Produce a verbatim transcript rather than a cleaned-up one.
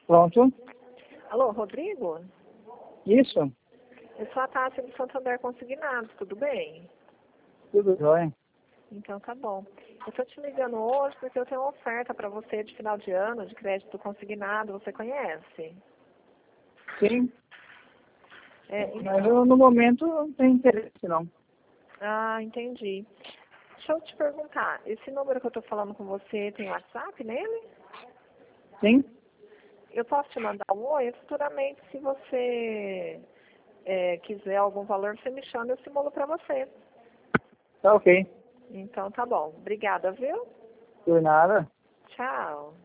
Pronto. Alô, Rodrigo? Isso. Eu sou a Tássia do Santander Consignados, tudo bem? Tudo jóia. Então tá bom. Eu estou te ligando hoje porque eu tenho uma oferta para você de final de ano, de crédito consignado, você conhece? Sim. É, Mas eu, no momento, não tenho interesse, não. Ah, entendi. Deixa eu te perguntar, esse número que eu estou falando com você tem WhatsApp nele? Sim? Eu posso te mandar um oi? Futuramente, se você é, quiser algum valor, você me chama e eu simulo para você. Tá ok. Então tá bom. Obrigada, viu? Por nada. Tchau.